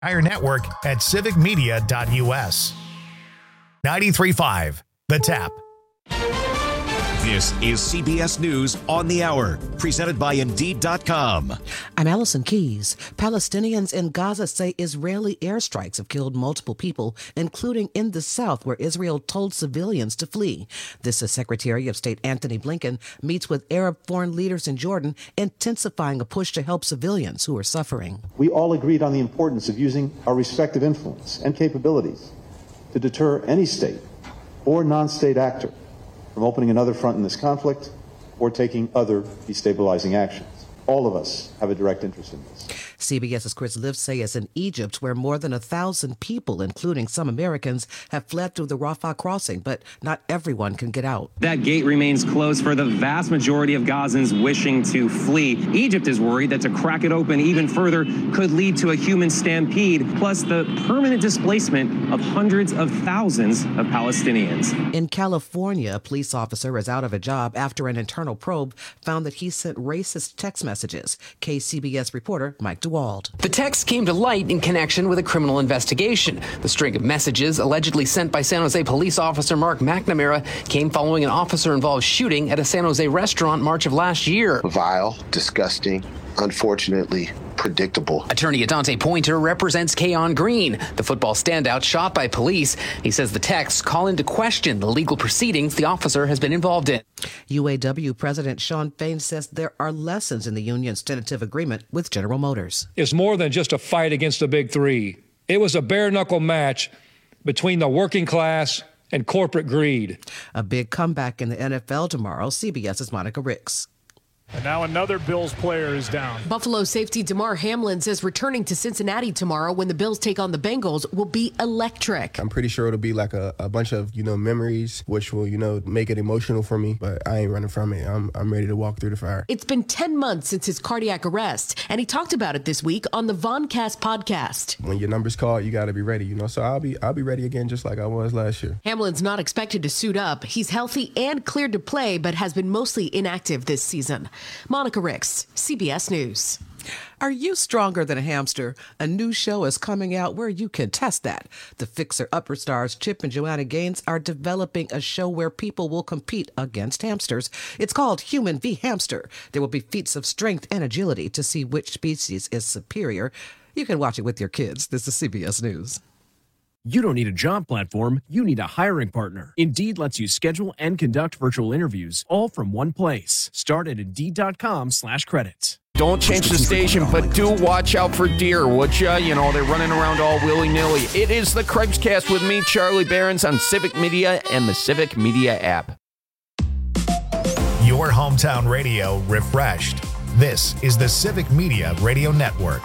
Entire network at civicmedia.us. 93.5 The Tap. This is CBS News on the Hour, presented by Indeed.com. I'm Allison Keyes. Palestinians in Gaza say Israeli airstrikes have killed multiple people, including in the south, where Israel told civilians to flee. This is Secretary of State Antony Blinken meets with Arab foreign leaders in Jordan, intensifying a push to help civilians who are suffering. We all agreed on the importance of using our respective influence and capabilities to deter any state or non-state actor from opening another front in this conflict or taking other destabilizing actions. All of us have a direct interest in this. CBS's Chris Livesay is in Egypt, where more than 1,000 people, including some Americans, have fled through the Rafah crossing, but not everyone can get out. That gate remains closed for the vast majority of Gazans wishing to flee. Egypt is worried that to crack it open even further could lead to a human stampede, plus the permanent displacement of hundreds of thousands of Palestinians. In California, a police officer is out of a job after an internal probe found that he sent racist text messages. KCBS reporter Mike DeWald. The text came to light in connection with a criminal investigation. The string of messages allegedly sent by San Jose police officer Mark McNamara came following an officer-involved shooting at a San Jose restaurant March of last year. Vile, disgusting, unfortunately predictable. Attorney Adante Pointer represents Keon Green, the football standout shot by police. He says the texts call into question the legal proceedings the officer has been involved in. UAW President Shawn Fain says there are lessons in the union's tentative agreement with General Motors. It's more than just a fight against the big three. It was a bare-knuckle match between the working class and corporate greed. A big comeback in the NFL tomorrow. CBS's Monica Ricks. And now another Bills player is down. Buffalo safety Damar Hamlin says returning to Cincinnati tomorrow when the Bills take on the Bengals will be electric. I'm pretty sure it'll be like a bunch of, memories, which will, make it emotional for me. But I ain't running from it. I'm ready to walk through the fire. It's been 10 months since his cardiac arrest, and he talked about it this week on the Voncast podcast. When your number's called, you got to be ready, So I'll be ready again just like I was last year. Hamlin's not expected to suit up. He's healthy and cleared to play, but has been mostly inactive this season. Monica Ricks, CBS News. Are you stronger than a hamster? A new show is coming out where you can test that. The Fixer Upper stars Chip and Joanna Gaines are developing a show where people will compete against hamsters. It's called Human v. Hamster. There will be feats of strength and agility to see which species is superior. You can watch it with your kids. This is CBS News. You don't need a job platform, you need a hiring partner. Indeed lets you schedule and conduct virtual interviews all from one place. Start at Indeed.com/credit. Don't change the station, but do watch out for deer, would ya? They're running around all willy-nilly. It is the Craig's with me, Charlie Behrens, on Civic Media and the Civic Media app. Your hometown radio refreshed. This is the Civic Media Radio Network.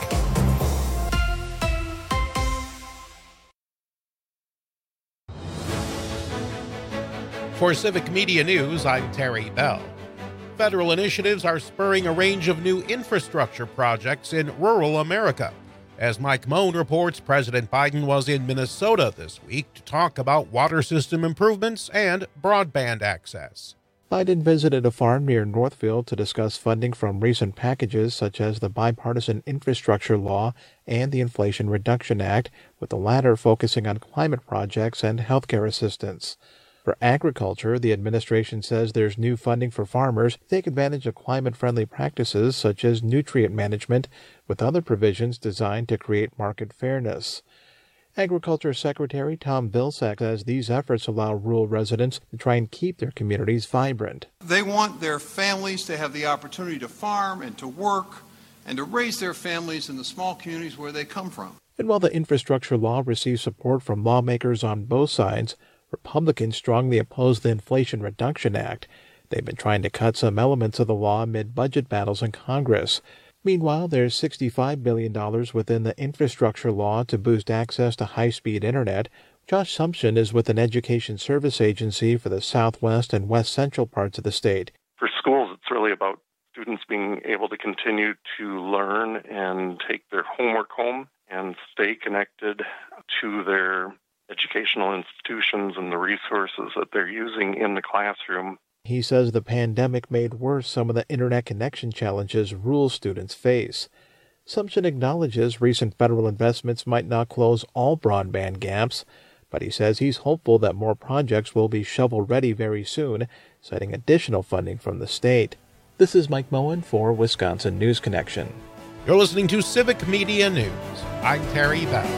For Civic Media News, I'm Terry Bell. Federal initiatives are spurring a range of new infrastructure projects in rural America. As Mike Moan reports, President Biden was in Minnesota this week to talk about water system improvements and broadband access. Biden visited a farm near Northfield to discuss funding from recent packages such as the Bipartisan Infrastructure Law and the Inflation Reduction Act, with the latter focusing on climate projects and healthcare assistance. For agriculture, the administration says there's new funding for farmers to take advantage of climate-friendly practices such as nutrient management, with other provisions designed to create market fairness. Agriculture Secretary Tom Vilsack says these efforts allow rural residents to try and keep their communities vibrant. They want their families to have the opportunity to farm and to work and to raise their families in the small communities where they come from. And while the infrastructure law receives support from lawmakers on both sides, Republicans strongly oppose the Inflation Reduction Act. They've been trying to cut some elements of the law amid budget battles in Congress. Meanwhile, there's $65 billion within the infrastructure law to boost access to high-speed internet. Josh Sumption is with an education service agency for the southwest and west central parts of the state. For schools, it's really about students being able to continue to learn and take their homework home and stay connected to their educational institutions and the resources that they're using in the classroom. He says the pandemic made worse some of the internet connection challenges rural students face. Sumption acknowledges recent federal investments might not close all broadband gaps, but he says he's hopeful that more projects will be shovel-ready very soon, citing additional funding from the state. This is Mike Moen for Wisconsin News Connection. You're listening to Civic Media News. I'm Terry Bell.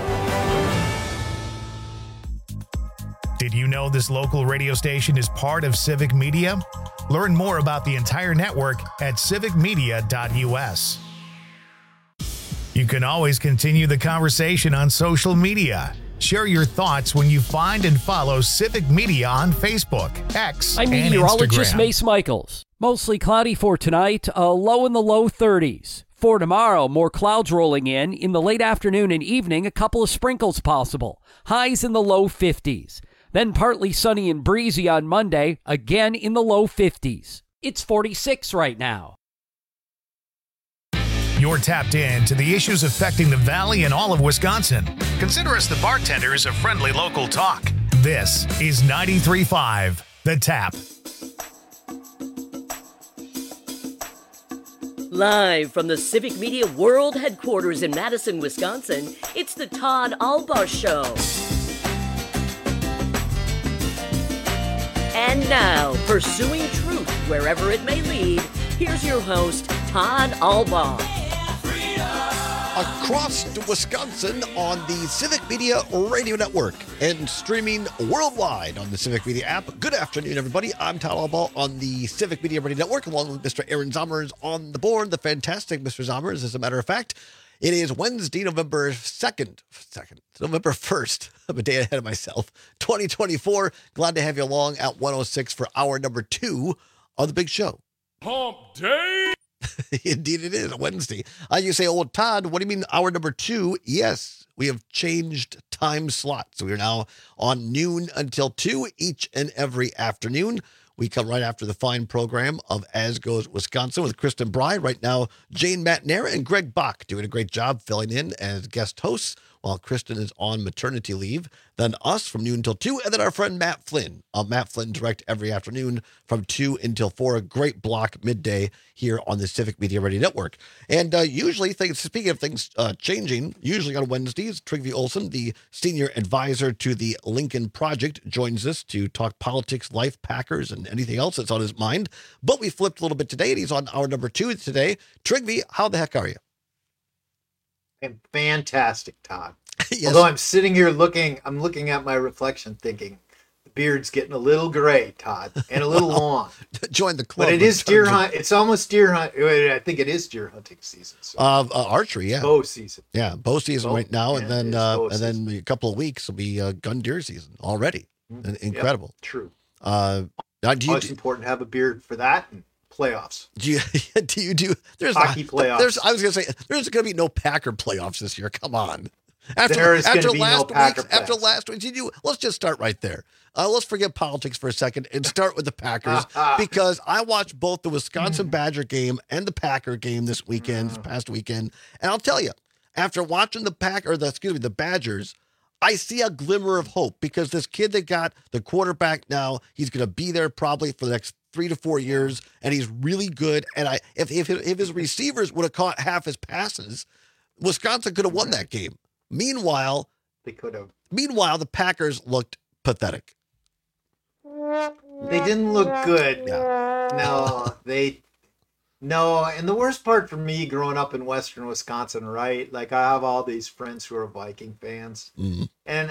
Did you know this local radio station is part of Civic Media? Learn more about the entire network at civicmedia.us. You can always continue the conversation on social media. Share your thoughts when you find and follow Civic Media on Facebook, X, I'm and meteorologist Instagram. Mace Michaels. Mostly cloudy for tonight, a low in the low 30s. For tomorrow, more clouds rolling in. In the late afternoon and evening, a couple of sprinkles possible. Highs in the low 50s. Then partly sunny and breezy on Monday, again in the low 50s. It's 46 right now. You're tapped in to the issues affecting the Valley and all of Wisconsin. Consider us the bartenders of friendly local talk. This is 93.5 The Tap. Live from the Civic Media World Headquarters in Madison, Wisconsin, it's the Todd Albaugh Show. And now, pursuing truth wherever it may lead, here's your host, Todd Albaugh. Across Wisconsin on the Civic Media Radio Network and streaming worldwide on the Civic Media app. Good afternoon, everybody. I'm Todd Albaugh on the Civic Media Radio Network, along with Mr. Aaron Zommers on the board, the fantastic Mr. Zommers, as a matter of fact. It is Wednesday, November 1st. I'm a day ahead of myself. 2024. Glad to have you along at 106 for hour number 2 of the big show. Hump Day! Indeed it is, Wednesday. You say, oh, Todd, what do you mean hour number 2? Yes, we have changed time slots. So we are now on noon until 2 each and every afternoon. We come right after the fine program of As Goes Wisconsin with Kristen Bry. Right now, Jane Matnera and Greg Bach doing a great job filling in as guest hosts while Kristen is on maternity leave. Then us from noon until 2, and then our friend Matt Flynn. Matt Flynn direct every afternoon from 2 until 4. A great block midday here on the Civic Media Radio Network. And usually, speaking of things changing, usually on Wednesdays, Trygve Olsen, the senior advisor to the Lincoln Project, joins us to talk politics, life, Packers, and anything else that's on his mind. But we flipped a little bit today, and he's on hour number 2 today. Trygve, how the heck are you? I'm fantastic, Todd. Yes. Although I'm sitting here looking at my reflection thinking, the beard's getting a little gray, Todd, and a little long. Join the club. But it is deer hunt. It's almost deer hunt. I think it is deer hunting season. So. Archery, yeah. Bow season. Yeah, bow season right now, yeah, and then a couple of weeks will be gun deer season already. Incredible. Yep, true. It's important to have a beard for that. And playoffs. There's hockey playoffs. I was going to say, there's going to be no Packer playoffs this year. Come on. After last week, let's just start right there. Let's forget politics for a second and start with the Packers because I watched both the Wisconsin Badger game and the Packer game this past weekend. And I'll tell you, after watching the Badgers, I see a glimmer of hope because this kid that got the quarterback now, he's going to be there probably for the next 3 to 4 years, and he's really good. And if his receivers would have caught half his passes, Wisconsin could have won that game. Meanwhile, they could have. Meanwhile, the Packers looked pathetic. They didn't look good. Yeah. No, and the worst part for me growing up in Western Wisconsin, right? Like I have all these friends who are Viking fans. Mm-hmm. And,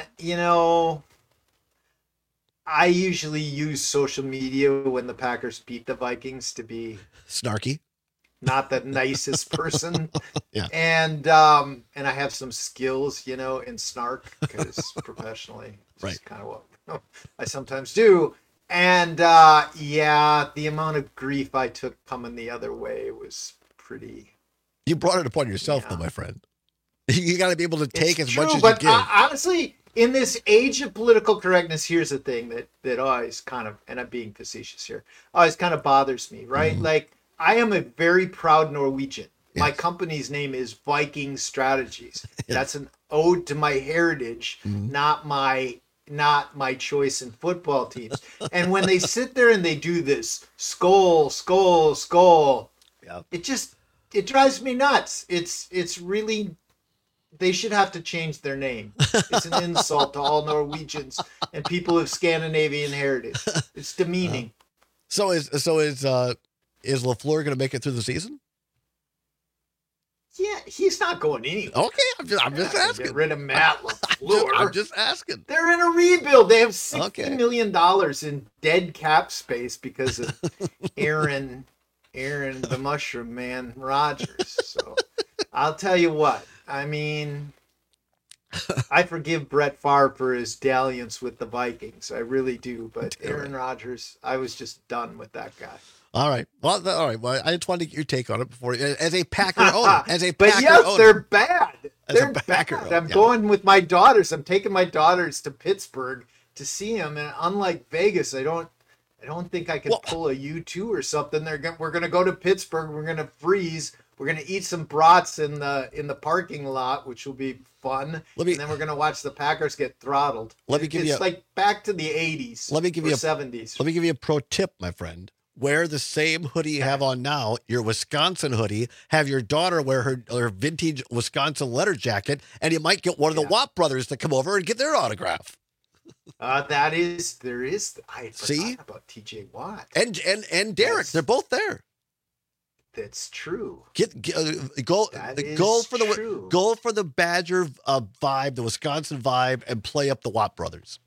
I usually use social media when the Packers beat the Vikings to be snarky. Not the nicest person. Yeah. And I have some skills, in snark because professionally, it's right. kind of what I sometimes do. And the amount of grief I took coming the other way was pretty. You brought it upon yourself, though, my friend. You got to be able to take as much as but you give. Honestly, in this age of political correctness, here's the thing that always kind of, and I'm being facetious here, always kind of bothers me, right? Mm-hmm. Like, I am a very proud Norwegian. Yes. My company's name is Viking Strategies. Yes. That's an ode to my heritage, mm-hmm. not my choice in football teams. And when they sit there and they do this skull, yep. It drives me nuts. It's really, they should have to change their name. It's an insult to all Norwegians and people of Scandinavian heritage. It's demeaning. So is LaFleur going to make it through the season? Yeah, he's not going anywhere. Okay, I'm just asking. Get rid of Matt LaFleur. I'm just asking. They're in a rebuild. They have $60 million in dead cap space because of Aaron the Mushroom Man Rodgers. So I'll tell you what. I mean, I forgive Brett Favre for his dalliance with the Vikings. I really do. But Aaron Rodgers, I was just done with that guy. All right. Well, Well, I just wanted to get your take on it before, as a Packer owner. But yes, they're bad. They're bad. Owner, I'm going with my daughters. I'm taking my daughters to Pittsburgh to see them, and unlike Vegas, I don't think I can pull a U2 or something. We're gonna go to Pittsburgh. We're gonna freeze. We're gonna eat some brats in the parking lot, which will be fun. And then we're gonna watch the Packers get throttled. It's like back to the 80s. 70s. Let me give you a pro tip, my friend. Wear the same hoodie you have on now, your Wisconsin hoodie. Have your daughter wear her vintage Wisconsin letter jacket, and you might get one of the Watt brothers to come over and get their autograph. There is. I forgot about TJ Watt and Derek. They're both there. That's true. Go for the Badger vibe, the Wisconsin vibe, and play up the Watt brothers.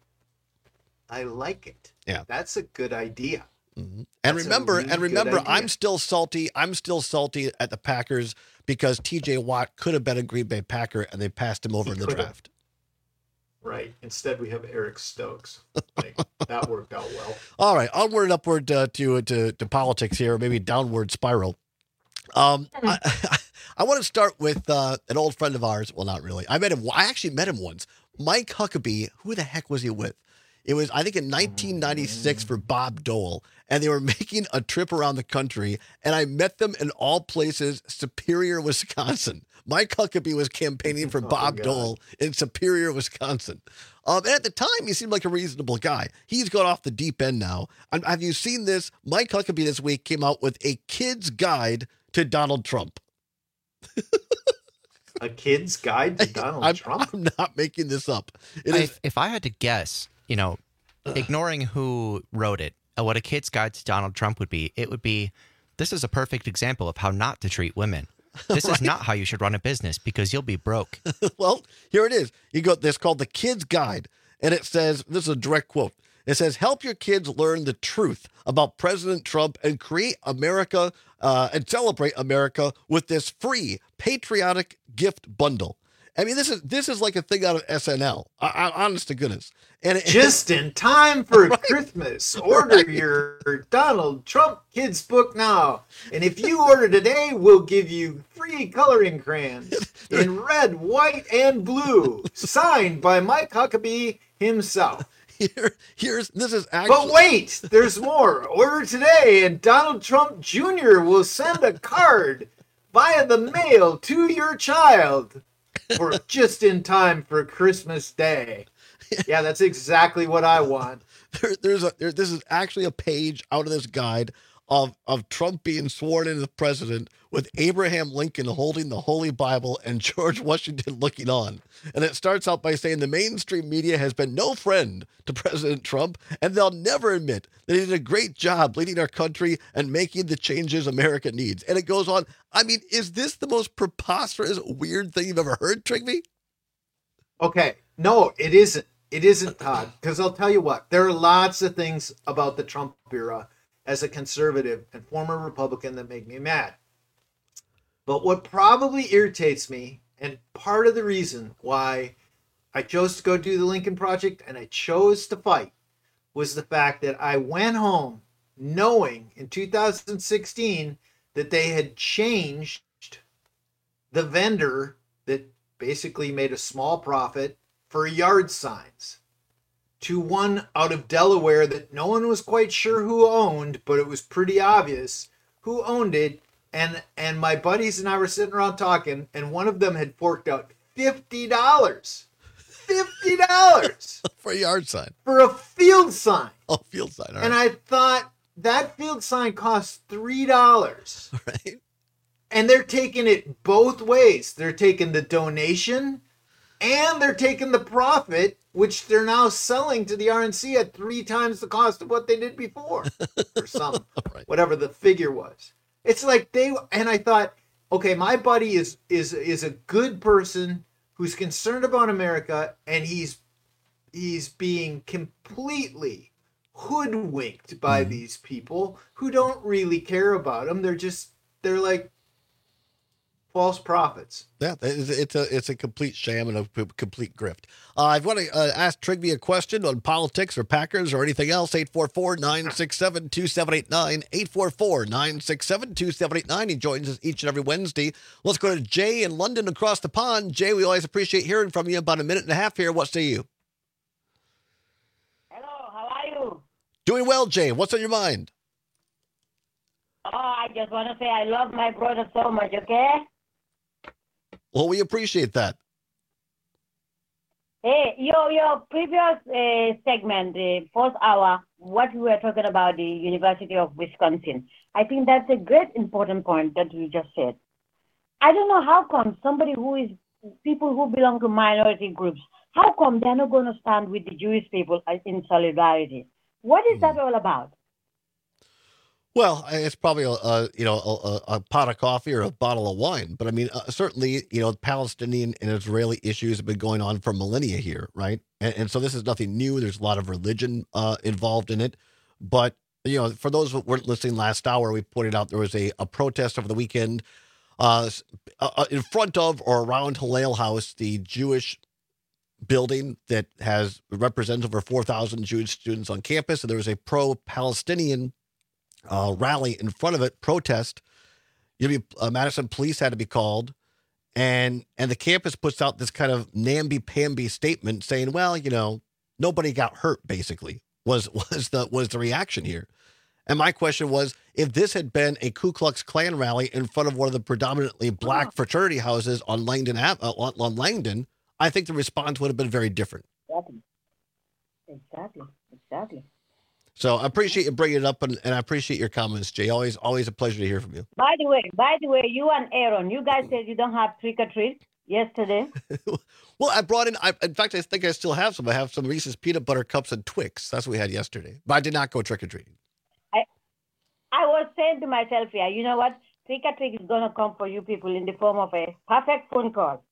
I like it. Yeah, that's a good idea. Mm-hmm. And remember, I'm still salty. I'm still salty at the Packers because TJ Watt could have been a Green Bay Packer, and they passed him over in the draft. Right. Instead, we have Eric Stokes. That worked out well. All right. Onward and upward to politics here, maybe downward spiral. I want to start with an old friend of ours. Well, not really. I actually met him once. Mike Huckabee. Who the heck was he with? It was, I think, in 1996 for Bob Dole, and they were making a trip around the country, and I met them in all places, Superior, Wisconsin. Mike Huckabee was campaigning for Bob Dole in Superior, Wisconsin. And at the time, he seemed like a reasonable guy. He's gone off the deep end now. Have you seen this? Mike Huckabee this week came out with a kid's guide to Donald Trump. A kid's guide to Donald Trump? I'm not making this up. If I had to guess, ignoring who wrote it, what a kid's guide to Donald Trump would be, it would be, this is a perfect example of how not to treat women. This is not how you should run a business because you'll be broke. Well, here it is. You got this called the Kid's Guide, and it says, this is a direct quote. It says, help your kids learn the truth about President Trump and create America and celebrate America with this free patriotic gift bundle. I mean, this is like a thing out of SNL. Honest to goodness. And just in time for Christmas. Order your Donald Trump kids book now. And if you order today, we'll give you free coloring crayons in red, white, and blue. Signed by Mike Huckabee himself. This is actually. But wait, there's more. Order today, and Donald Trump Jr. will send a card via the mail to your child. For just in time for Christmas Day. Yeah, that's exactly what I want. This is actually a page out of this guide of Trump being sworn in as president with Abraham Lincoln holding the Holy Bible and George Washington looking on. And it starts out by saying the mainstream media has been no friend to President Trump, and they'll never admit that he did a great job leading our country and making the changes America needs. And it goes on. I mean, is this the most preposterous, weird thing you've ever heard, Trigby? Okay. No, it isn't. It isn't, Todd. Because I'll tell you what, there are lots of things about the Trump era as a conservative and former Republican that make me mad. But what probably irritates me, and part of the reason why I chose to go do the Lincoln Project and I chose to fight, was the fact that I went home knowing in 2016 that they had changed the vendor that basically made a small profit for yard signs to one out of Delaware that no one was quite sure who owned, but it was pretty obvious who owned it. And my buddies and I were sitting around talking, and one of them had forked out $50. $50 for a yard sign. For a field sign. Oh, field sign. All right. And I thought that field sign costs $3. Right. And they're taking it both ways. They're taking the donation and they're taking the profit, which they're now selling to the RNC at 3 times the cost of what they did before, or some, whatever the figure was. It's like and I thought, okay, my buddy is a good person who's concerned about America, and he's being completely hoodwinked by these people who don't really care about him. They're like false prophets. Yeah, it's a complete sham and a complete grift. I want to ask Trigby a question on politics or Packers or anything else. 844-967-2789. 844-967-2789. He joins us each and every Wednesday. Let's go to Jay in London across the pond. Jay, we always appreciate hearing from you. About a minute and a half here. What say you? Hello, how are you? Doing well, Jay. What's on your mind? Oh, I just want to say I love my brother so much, okay? Well, we appreciate that. Hey, your previous segment, the first hour, what we were talking about the University of Wisconsin, I think that's a great important point that you just said. I don't know how come people who belong to minority groups, how come they're not going to stand with the Jewish people in solidarity? What is that all about? Well, it's probably a pot of coffee or a bottle of wine, but I mean, certainly, Palestinian and Israeli issues have been going on for millennia here, right? And so this is nothing new. There's a lot of religion involved in it, but for those who weren't listening last hour, we pointed out there was a protest over the weekend in front of or around Hillel House, the Jewish building that represents over 4,000 Jewish students on campus, and there was a pro-Palestinian rally in front of it, protest. Madison police had to be called, and the campus puts out this kind of namby-pamby statement saying, well, nobody got hurt, basically, was the reaction here. And my question was, if this had been a Ku Klux Klan rally in front of one of the predominantly black fraternity houses on Langdon, I think the response would have been very different. Exactly. So I appreciate you bringing it up, and I appreciate your comments, Jay. Always a pleasure to hear from you. By the way, you and Aaron, you guys said you don't have trick or treat yesterday. Well, I brought in. In fact, I think I still have some. I have some Reese's peanut butter cups and Twix. That's what we had yesterday. But I did not go trick or treating. I was saying to myself, yeah, you know what? Trick or treat is gonna come for you people in the form of a perfect phone call.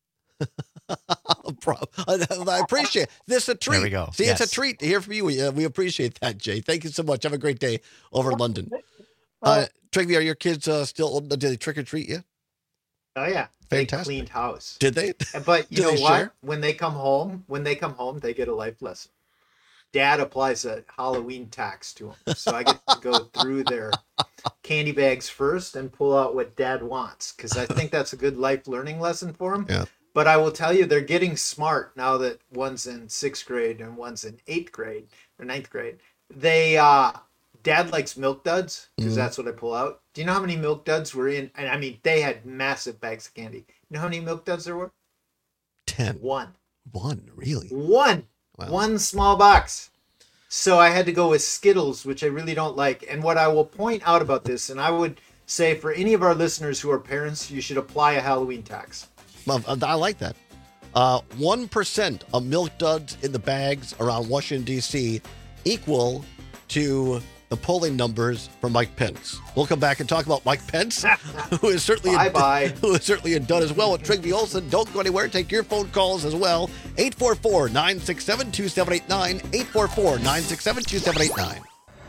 I appreciate it. This is a treat. There we go. See, yes. It's a treat to hear from you. We appreciate that, Jay. Thank you so much. Have a great day over in London. Trigby, are your kids still old? Did they trick or treat you? Oh yeah, fantastic. They cleaned house. Did they? But you know what? Share? When they come home, they get a life lesson. Dad applies a Halloween tax to them, so I get to go through their candy bags first and pull out what Dad wants, because I think that's a good life learning lesson for them. Yeah. But I will tell you, they're getting smart now that one's in 6th grade and one's in 8th grade or 9th grade. Dad likes Milk Duds because that's what I pull out. Do you know how many Milk Duds were in? And I mean, they had massive bags of candy. You know how many Milk Duds there were? 10. One, really? One. Wow. One small box. So I had to go with Skittles, which I really don't like. And what I will point out about this, and I would say for any of our listeners who are parents, you should apply a Halloween tax. I like that. 1% of Milk Duds in the bags around Washington, D.C. equal to the polling numbers for Mike Pence. We'll come back and talk about Mike Pence, who is certainly a dud as well with Trigby Olson. Don't go anywhere. Take your phone calls as well. 844-967-2789. 844-967-2789.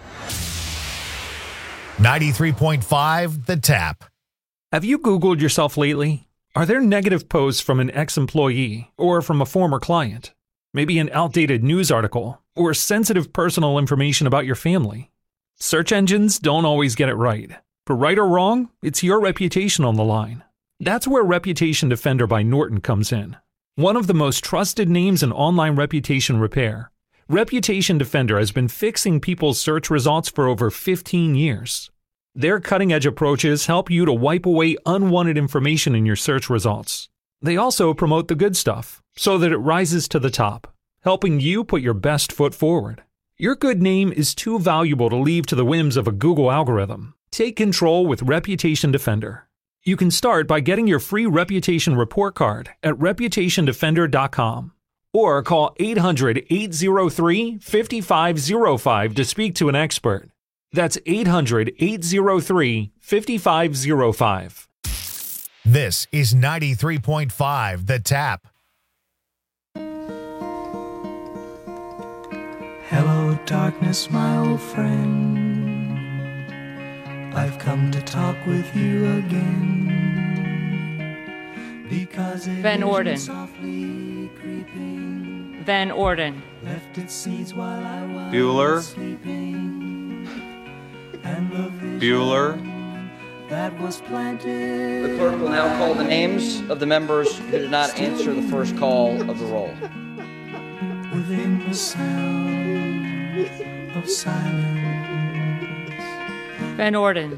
93.5 The Tap. Have you Googled yourself lately? Are there negative posts from an ex-employee or from a former client? Maybe an outdated news article or sensitive personal information about your family? Search engines don't always get it right. But right or wrong, it's your reputation on the line. That's where Reputation Defender by Norton comes in. One of the most trusted names in online reputation repair, Reputation Defender has been fixing people's search results for over 15 years. Their cutting-edge approaches help you to wipe away unwanted information in your search results. They also promote the good stuff so that it rises to the top, helping you put your best foot forward. Your good name is too valuable to leave to the whims of a Google algorithm. Take control with Reputation Defender. You can start by getting your free reputation report card at reputationdefender.com or call 800-803-5505 to speak to an expert. That's 800-803-5505. This is 93.5 The Tap. Hello, darkness, my old friend. I've come to talk with you again. Because Van Orden. Softly creeping, Van Orden. left its seeds while I was Bueller. sleeping. And the vision Bueller. that was planted. The clerk will now call the names of the members who did not answer the first call of the roll. Within the sound of silence. Van Orden.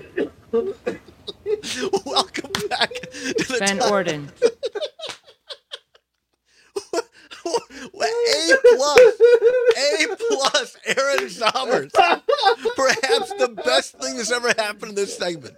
Welcome back to the Van Tap. Orden. A plus, Aaron Sommers. Perhaps the best thing that's ever happened in this segment.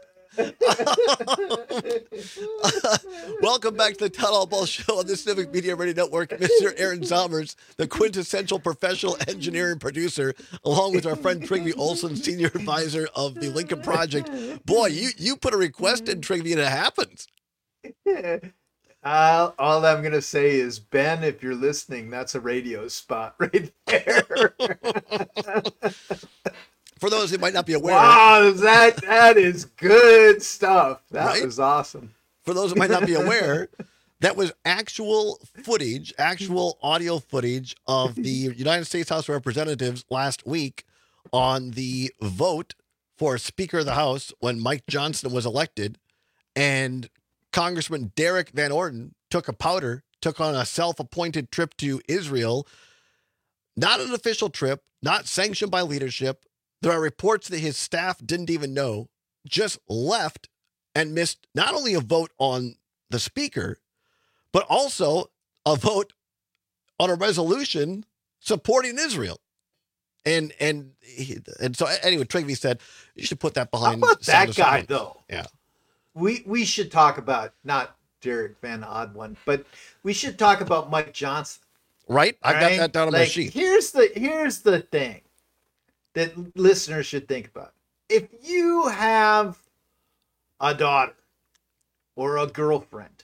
Welcome back to the Town Hall Ball Show on the Civic Media Radio Network. Mr. Aaron Sommers, the quintessential professional engineer and producer, along with our friend Trygve Olson, senior advisor of the Lincoln Project. Boy, you put a request in, Trygve, and it happens. All I'm going to say is, Ben, if you're listening, that's a radio spot right there. For those who might not be aware. Wow, that is good stuff. That was awesome. For those who might not be aware, that was actual audio footage of the United States House of Representatives last week on the vote for Speaker of the House when Mike Johnson was elected. And Congressman Derek Van Orden took on a self-appointed trip to Israel. Not an official trip, not sanctioned by leadership. There are reports that his staff didn't even know, just left and missed not only a vote on the speaker, but also a vote on a resolution supporting Israel. And so anyway, Trygve said, you should put that behind. How about that guy, though? Yeah. We should talk about, not Derek Van Odd but we should talk about Mike Johnson. Right? I got that down on my sheet. Here's the thing that listeners should think about. If you have a daughter or a girlfriend,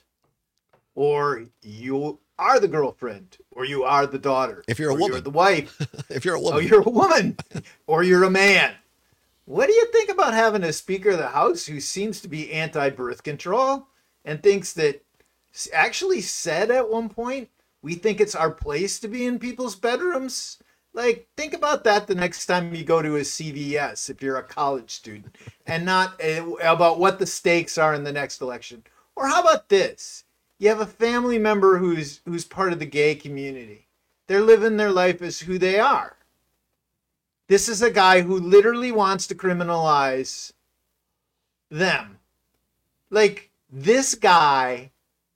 or you are the girlfriend, or you are the daughter, if you're a woman, you're the wife, if you're a woman, oh, you're a woman, or you're a man, what do you think about having a Speaker of the House who seems to be anti-birth control and thinks that, actually said at one point, we think it's our place to be in people's bedrooms? Like, think about that the next time you go to a CVS if you're a college student, and not about what the stakes are in the next election. Or how about this? You have a family member who's part of the gay community. They're living their life as who they are. This is a guy who literally wants to criminalize them. Like, this guy,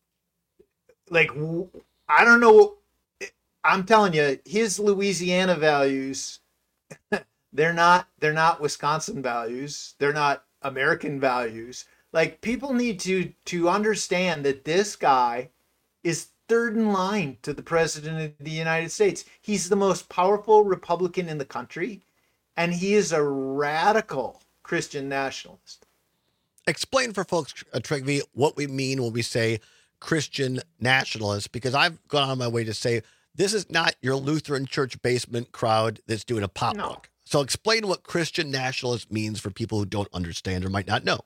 like, I don't know. I'm telling you, his Louisiana values, they're not Wisconsin values. They're not American values. Like, people need to understand that this guy is third in line to the president of the United States. He's the most powerful Republican in the country, and he is a radical Christian nationalist. Explain for folks, Trygve, what we mean when we say Christian nationalist, because I've gone on my way to say this is not your Lutheran church basement crowd that's doing a potluck. No. So explain what Christian nationalist means for people who don't understand or might not know.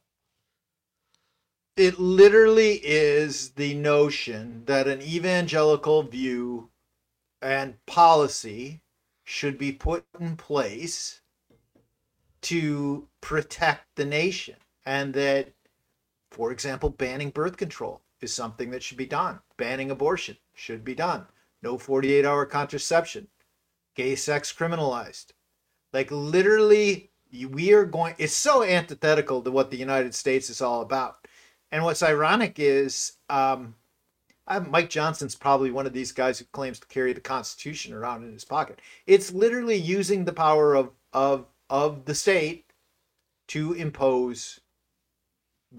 It literally is the notion that an evangelical view and policy should be put in place to protect the nation. And that, for example, banning birth control is something that should be done. Banning abortion should be done. No 48-hour contraception. Gay sex criminalized. Like, literally, it's so antithetical to what the United States is all about. And what's ironic is Mike Johnson's probably one of these guys who claims to carry the Constitution around in his pocket. It's literally using the power of the state to impose what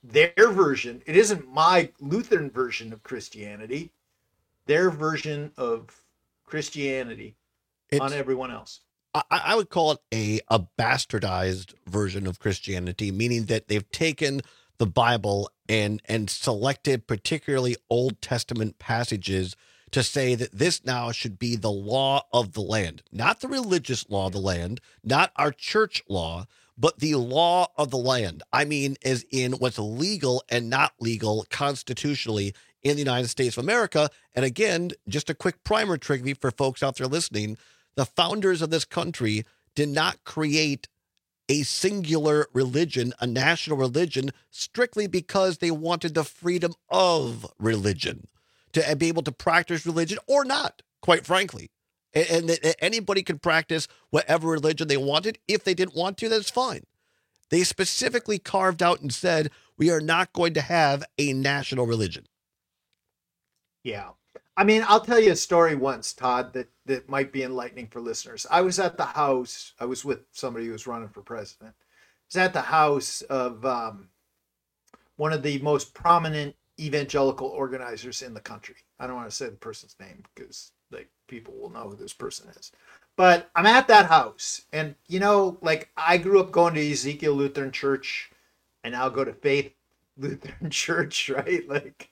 their version. It isn't my Lutheran version of Christianity. Their version of Christianity on everyone else. I would call it a bastardized version of Christianity, meaning that they've taken the Bible and selected particularly Old Testament passages to say that this now should be the law of the land, not the religious law of the land, not our church law, but the law of the land. I mean, as in what's legal and not legal constitutionally in the United States of America. And again, just a quick primer, Trygve, for folks out there listening. The founders of this country did not create a singular religion, a national religion, strictly because they wanted the freedom of religion, to be able to practice religion or not, quite frankly. And that anybody could practice whatever religion they wanted. If they didn't want to, that's fine. They specifically carved out and said, we are not going to have a national religion. Yeah. I mean, I'll tell you a story once, Todd, that might be enlightening for listeners. I was at the house. I was with somebody who was running for president. I was at the house of one of the most prominent evangelical organizers in the country. I don't want to say the person's name because people will know who this person is. But I'm at that house, and I grew up going to Ezekiel Lutheran Church, and now go to Faith Lutheran Church, right?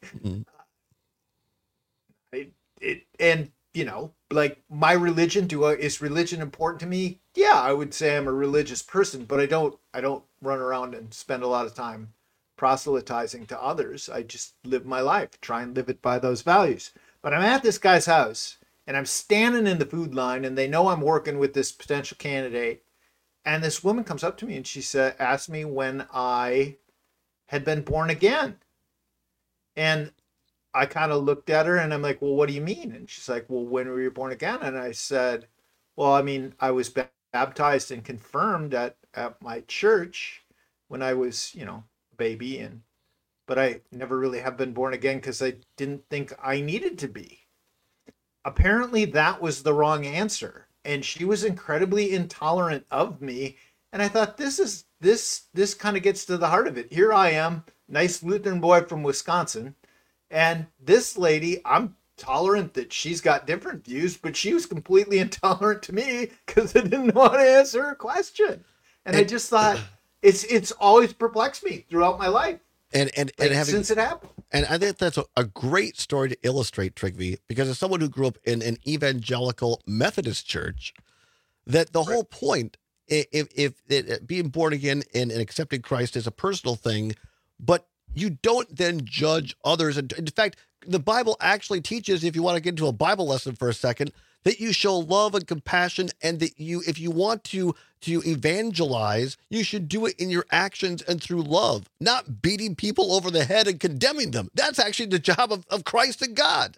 My religion, is religion important to me? Yeah, I would say I'm a religious person, but I don't run around and spend a lot of time proselytizing to others. I just live my life, try and live it by those values. But I'm at this guy's house, and I'm standing in the food line, and they know I'm working with this potential candidate. And this woman comes up to me and she asked me when I had been born again. And I kind of looked at her and I'm like, well, what do you mean? And she's like, well, when were you born again? And I said, well, I mean, I was baptized and confirmed at my church when I was, a baby. But I never really have been born again because I didn't think I needed to be. Apparently that was the wrong answer. And she was incredibly intolerant of me. And I thought, this kind of gets to the heart of it. Here I am, nice Lutheran boy from Wisconsin. And this lady, I'm tolerant that she's got different views, but she was completely intolerant to me because I didn't know how to answer her question. And I just thought, it's always perplexed me throughout my life. Since it happened. And I think that's a great story to illustrate, Trygve, because as someone who grew up in an evangelical Methodist church, that the whole point, if being born again and accepting Christ is a personal thing, but you don't then judge others. And in fact, the Bible actually teaches, if you want to get into a Bible lesson for a second, that you show love and compassion, and that if you want to evangelize, you should do it in your actions and through love, not beating people over the head and condemning them. That's actually the job of Christ and God.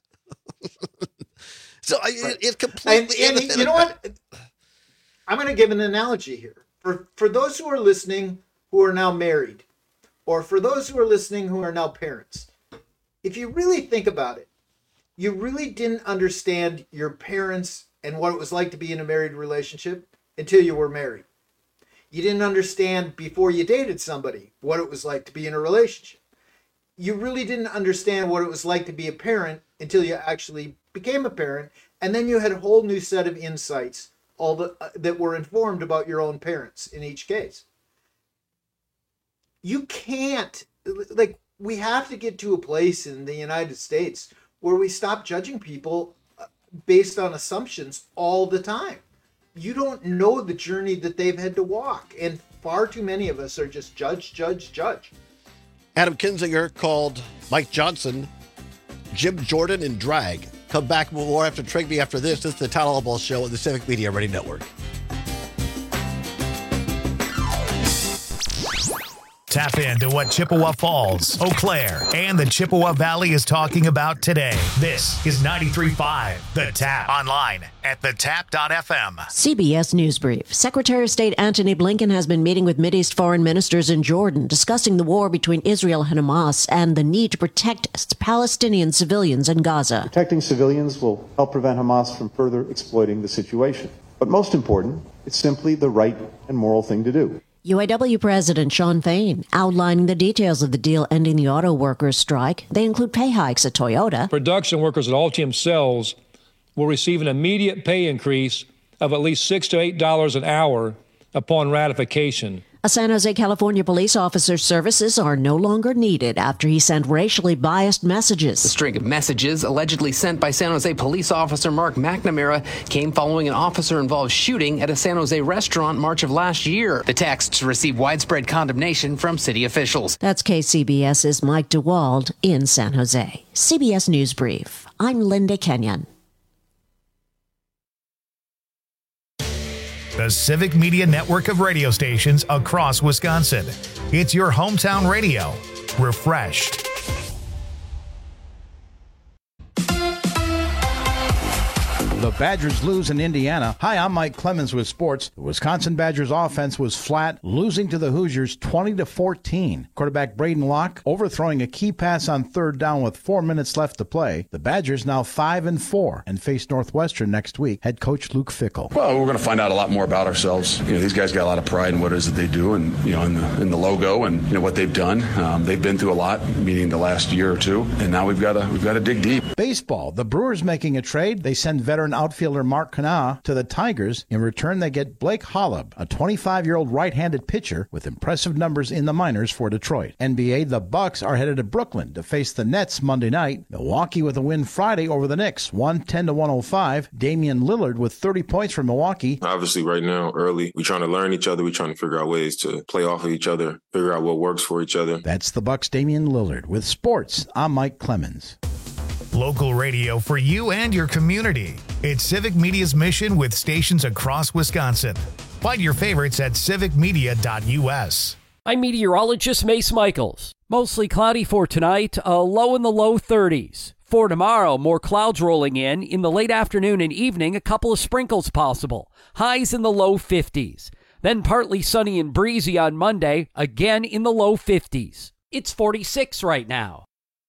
So it's completely. And you know what? I'm going to give an analogy here. For those who are listening who are now married, or for those who are listening who are now parents, if you really think about it, you really didn't understand your parents and what it was like to be in a married relationship until you were married. You didn't understand before you dated somebody what it was like to be in a relationship. You really didn't understand what it was like to be a parent until you actually became a parent, and then you had a whole new set of insights that were informed about your own parents in each case. You can't, we have to get to a place in the United States where we stop judging people based on assumptions all the time. You don't know the journey that they've had to walk, and far too many of us are just judge. Adam Kinzinger called Mike Johnson Jim Jordan in drag. Come back more after Trygve after this. This is the Todd Albaugh Show on the Civic Media Ready Network. Tap into what Chippewa Falls, Eau Claire, and the Chippewa Valley is talking about today. This is 93.5 The Tap. Online at thetap.fm. CBS News Brief. Secretary of State Antony Blinken has been meeting with Mideast foreign ministers in Jordan, discussing the war between Israel and Hamas and the need to protect Palestinian civilians in Gaza. Protecting civilians will help prevent Hamas from further exploiting the situation. But most important, it's simply the right and moral thing to do. UAW President Shawn Fain outlining the details of the deal ending the auto workers' strike. They include pay hikes at Toyota. Production workers at Altium Cells will receive an immediate pay increase of at least $6 to $8 an hour upon ratification. A San Jose, California police officer's services are no longer needed after he sent racially biased messages. The string of messages allegedly sent by San Jose police officer Mark McNamara came following an officer-involved shooting at a San Jose restaurant March of last year. The texts received widespread condemnation from city officials. That's KCBS's Mike DeWald in San Jose. CBS News Brief. I'm Linda Kenyon. The Civic Media network of radio stations across Wisconsin. It's your hometown radio. Refreshed. The Badgers lose in Indiana. Hi, I'm Mike Clemens with sports. The Wisconsin Badgers offense was flat, losing to the Hoosiers 20-14. Quarterback Braden Locke overthrowing a key pass on third down with 4 minutes left to play. The Badgers now 5-4 and face Northwestern next week. Head coach Luke Fickell. Well, we're going to find out a lot more about ourselves. These guys got a lot of pride in what it is that they do, and in the logo, and what they've done. They've been through a lot, meaning the last year or two, and now we've got to dig deep. Baseball. The Brewers making a trade. They send veteran outfielder Mark Canha to the Tigers. In return, they get Blake Holub, a 25-year-old right-handed pitcher with impressive numbers in the minors for Detroit. NBA, the Bucks are headed to Brooklyn to face the Nets Monday night. Milwaukee with a win Friday over the Knicks, 110-105. Damian Lillard with 30 points for Milwaukee. Obviously, right now, early, we're trying to learn each other. We're trying to figure out ways to play off of each other, figure out what works for each other. That's the Bucks' Damian Lillard. With sports, I'm Mike Clemens. Local radio for you and your community. It's Civic Media's mission with stations across Wisconsin. Find your favorites at civicmedia.us. I'm meteorologist Mace Michaels. Mostly cloudy for tonight, a low in the low 30s. For tomorrow, more clouds rolling in the late afternoon and evening, a couple of sprinkles possible. Highs in the low 50s. Then partly sunny and breezy on Monday, again in the low 50s. It's 46 right now.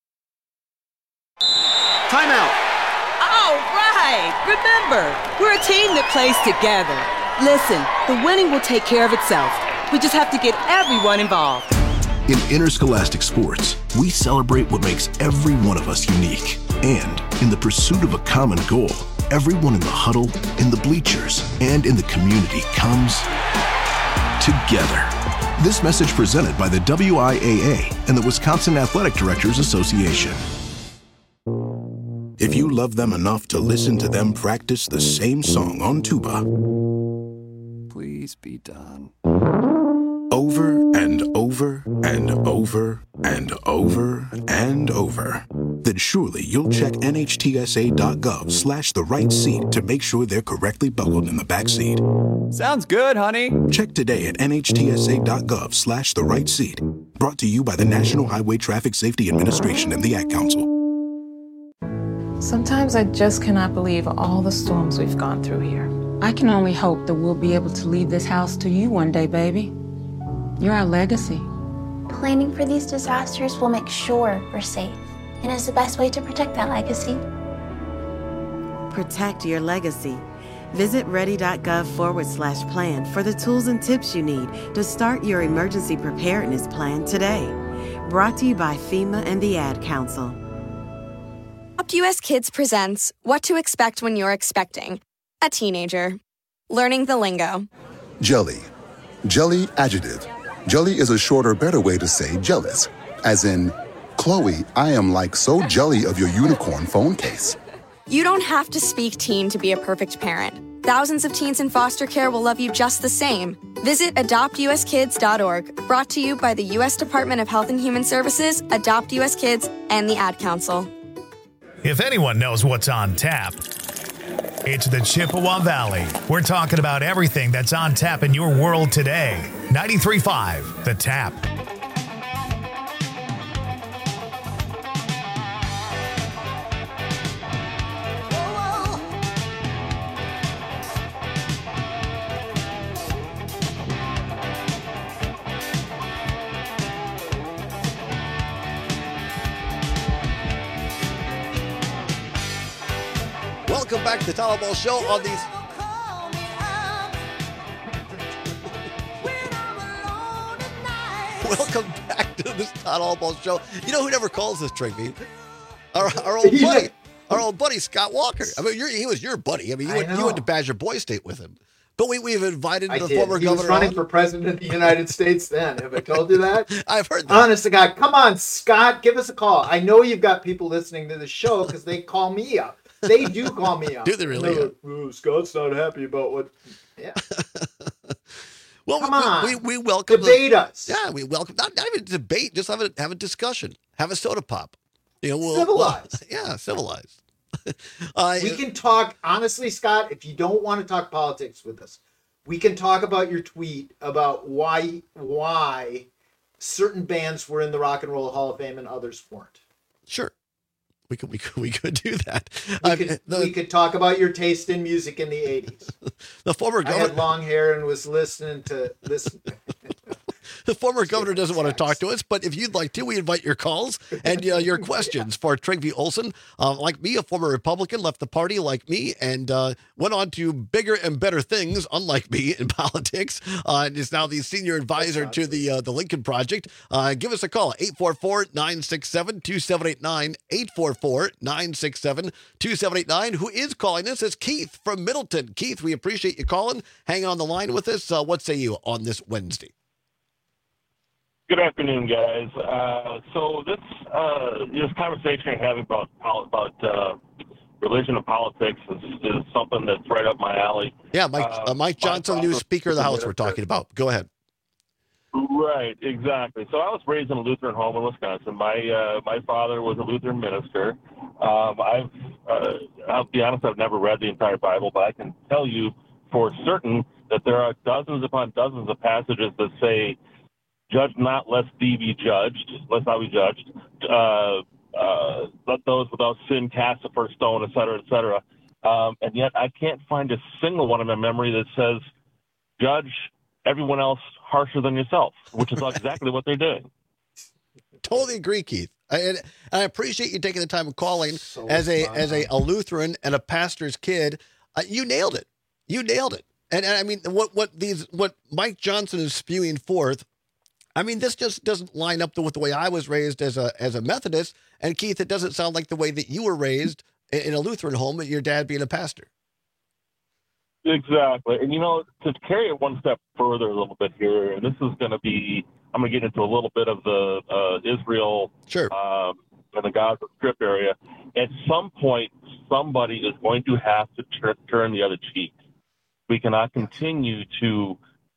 Timeout. All right. Remember, we're a team that plays together. Listen, the winning will take care of itself. We just have to get everyone involved. In interscholastic sports, we celebrate what makes every one of us unique. And in the pursuit of a common goal, everyone in the huddle, in the bleachers, and in the community comes together. This message presented by the WIAA and the Wisconsin Athletic Directors Association. If you love them enough to listen to them practice the same song on tuba, please be done. Over and over and over and over and over, then surely you'll check NHTSA.gov/the right seat to make sure they're correctly buckled in the back seat. Sounds good, honey. Check today at NHTSA.gov/the right seat. Brought to you by the National Highway Traffic Safety Administration and the Ad Council. Sometimes I just cannot believe all the storms we've gone through here. I can only hope that we'll be able to leave this house to you one day, baby. You're our legacy. Planning for these disasters will make sure we're safe, and is the best way to protect that legacy. Protect your legacy. Visit ready.gov/plan for the tools and tips you need to start your emergency preparedness plan today. Brought to you by FEMA and the Ad Council. Adopt US Kids presents What to Expect When You're Expecting a Teenager. Learning the lingo. Jelly. Jelly adjective. Jelly is a shorter, better way to say jealous. As in, Chloe, I am like so jelly of your unicorn phone case. You don't have to speak teen to be a perfect parent. Thousands of teens in foster care will love you just the same. Visit adoptuskids.org. Brought to you by the U.S. Department of Health and Human Services, Adopt US Kids, and the Ad Council. If anyone knows what's on tap, it's the Chippewa Valley. We're talking about everything that's on tap in your world today. 93.5 The Tap. Welcome back to the Tyler Ball Show on these. Welcome back to this Todd Albaugh Show. You know who never calls this, Trigby? Our old buddy. Our old buddy, Scott Walker. I mean, he was your buddy. I mean, you went to Badger Boy State with him. But we've invited the former governor. He was running for president of the United States then. Have I told you that? I've heard that. Honest to God. Come on, Scott. Give us a call. I know you've got people listening to the show because they call me up. They do call me up. Do they really? Like, oh, Scott's not happy about what... Yeah. Well, come on. We welcome... Debate us. Yeah, we welcome... Not even debate. Just have a discussion. Have a soda pop. Civilized. Yeah, civilized. We can talk, honestly, Scott, if you don't want to talk politics with us, we can talk about your tweet about why certain bands were in the Rock and Roll Hall of Fame and others weren't. Sure. We could do that. We could talk about your taste in music in the 80s. The former governor... I had long hair and was listening to this... The former governor doesn't want to talk to us, but if you'd like to, we invite your calls and your questions for Trygve Olsen. Like me, a former Republican, left the party like me and went on to bigger and better things, unlike me, in politics, and is now the senior advisor to the Lincoln Project. Give us a call, 844-967-2789, 844-967-2789. Who is calling us is Keith from Middleton. Keith, we appreciate you calling. Hang on the line with us. What say you on this Wednesday? Good afternoon, guys. So this conversation you're having about religion and politics is something that's right up my alley. Yeah, Mike Johnson, the new Speaker of the House, we're talking about. Go ahead. Right, exactly. So I was raised in a Lutheran home in Wisconsin. My father was a Lutheran minister. I'll be honest, I've never read the entire Bible, but I can tell you for certain that there are dozens upon dozens of passages that say, "Judge not, lest thee be judged. Lest thou be judged. Let those without sin cast the first stone," et cetera, et cetera. And yet I can't find a single one in my memory that says, "Judge everyone else harsher than yourself," which is exactly what they're doing. Totally agree, Keith. And I appreciate you taking the time of calling as a Lutheran and a pastor's kid. You nailed it. You nailed it. And I mean, what Mike Johnson is spewing forth. I mean, this just doesn't line up with the way I was raised as a Methodist. And Keith, it doesn't sound like the way that you were raised in a Lutheran home and your dad being a pastor. Exactly. And, to carry it one step further a little bit here, and this is going to be, I'm going to get into a little bit of the Israel and the Gaza Strip area. At some point, somebody is going to have to turn the other cheek. We cannot continue to,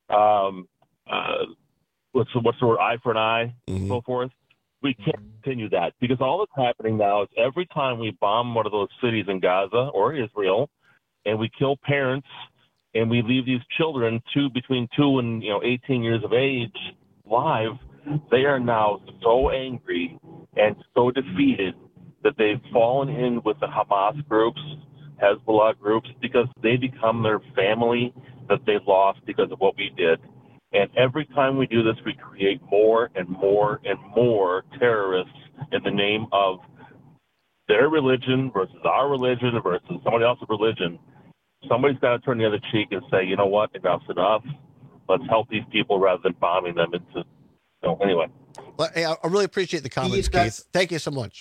what's the word, eye for an eye, and so forth. We can't continue that because all that's happening now is every time we bomb one of those cities in Gaza or Israel, and we kill parents, and we leave these children between 2 and 18 years of age live, they are now so angry and so defeated that they've fallen in with the Hamas groups, Hezbollah groups, because they become their family that they lost because of what we did. And every time we do this, we create more and more and more terrorists in the name of their religion versus our religion versus somebody else's religion. Somebody's got to turn the other cheek and say, you know what, enough's enough. Let's help these people rather than bombing them into, anyway. Well, hey, I really appreciate the comments, Keith. Thank you so much.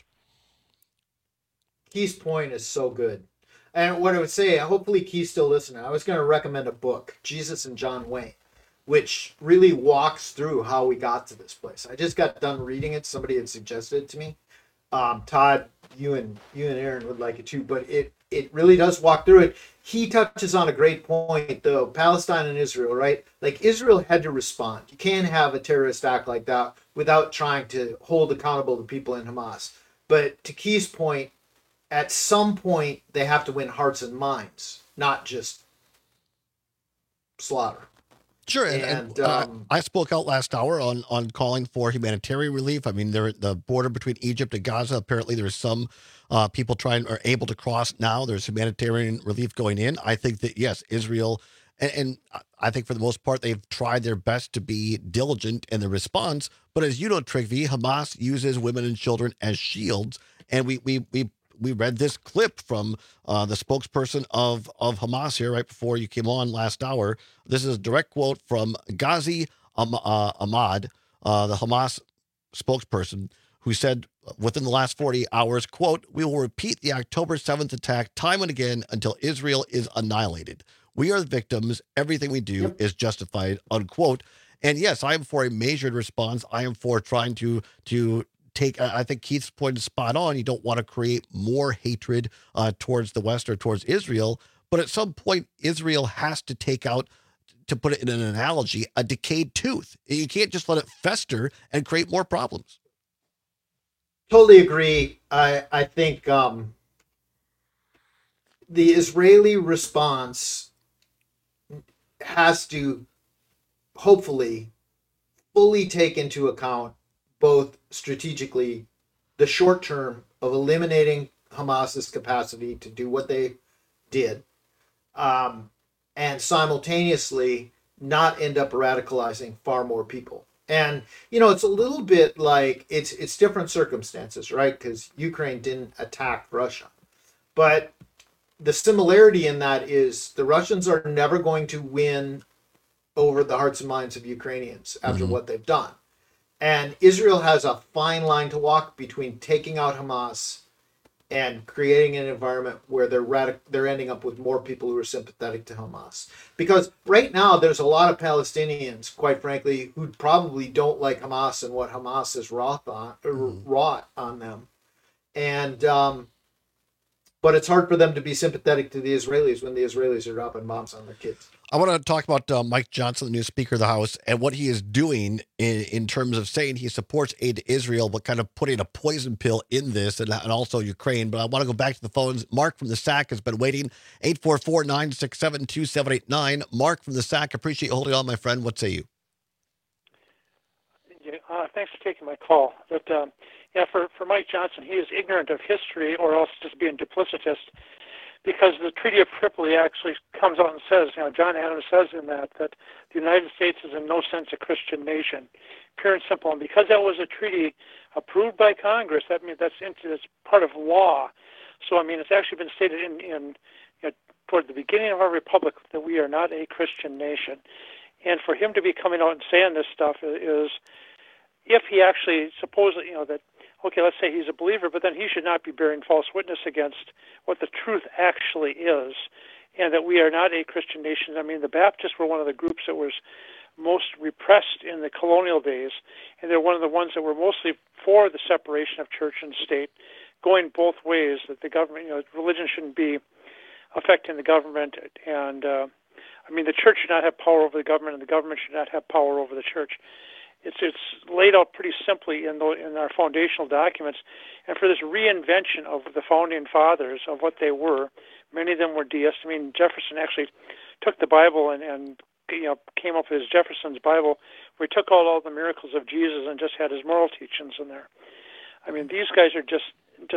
Keith's point is so good. And what I would say, hopefully Keith's still listening. I was going to recommend a book, Jesus and John Wayne, which really walks through how we got to this place. I just got done reading it. Somebody had suggested it to me. Todd, you and Aaron would like it too, but it really does walk through it. He touches on a great point, though. Palestine and Israel, right? Like, Israel had to respond. You can't have a terrorist act like that without trying to hold accountable the people in Hamas. But to Keith's point, at some point, they have to win hearts and minds, not just slaughter. Sure, and I spoke out last hour on calling for humanitarian relief. I mean, the border between Egypt and Gaza, apparently there's some people are able to cross now. There's humanitarian relief going in. I think that, yes, Israel, and I think for the most part, they've tried their best to be diligent in the response. But as you know, Trygve, Hamas uses women and children as shields. And we read this clip from the spokesperson of Hamas here right before you came on last hour. This is a direct quote from Ghazi Ahmad, the Hamas spokesperson, who said within the last 48 hours, quote, "We will repeat the October 7th attack time and again until Israel is annihilated. We are the victims. Everything we do is justified," unquote. And yes, I am for a measured response. I am for trying to take, I think Keith's point is spot on. You don't want to create more hatred towards the West or towards Israel. But at some point, Israel has to take out, to put it in an analogy, a decayed tooth. You can't just let it fester and create more problems. Totally agree. I think the Israeli response has to hopefully fully take into account both strategically the short term of eliminating Hamas's capacity to do what they did, and simultaneously not end up radicalizing far more people. And, you know, it's a little bit like it's different circumstances, right? Because Ukraine didn't attack Russia. But the similarity in that is the Russians are never going to win over the hearts and minds of Ukrainians after what they've done. And Israel has a fine line to walk between taking out Hamas and creating an environment where they're ending up with more people who are sympathetic to Hamas. Because right now there's a lot of Palestinians, quite frankly, who probably don't like Hamas and what Hamas has wrought on them. And but it's hard for them to be sympathetic to the Israelis when the Israelis are dropping bombs on their kids. I want to talk about Mike Johnson, the new Speaker of the House, and what he is doing in terms of saying he supports aid to Israel, but kind of putting a poison pill in this, and also Ukraine. But I want to go back to the phones. Mark from the SAC has been waiting. 844-967-2789. Mark from the SAC, appreciate you holding on, my friend. What say you? Thanks for taking my call. But for Mike Johnson, he is ignorant of history, or else just being duplicitous, because the Treaty of Tripoli actually comes out and says, John Adams says in that the United States is in no sense a Christian nation, pure and simple. And because that was a treaty approved by Congress, that means that's part of law. So it's actually been stated in toward the beginning of our republic that we are not a Christian nation. And for him to be coming out and saying this stuff is, if he actually supposedly, that, okay, let's say he's a believer, but then he should not be bearing false witness against what the truth actually is, and that we are not a Christian nation. The Baptists were one of the groups that was most repressed in the colonial days, and they're one of the ones that were mostly for the separation of church and state, going both ways, that the government, religion shouldn't be affecting the government, and the church should not have power over the government, and the government should not have power over the church. It's laid out pretty simply in our foundational documents, and for this reinvention of the founding fathers of what they were, many of them were deists. Jefferson actually took the Bible and came up with his Jefferson's Bible, where he took all the miracles of Jesus and just had his moral teachings in there. These guys are just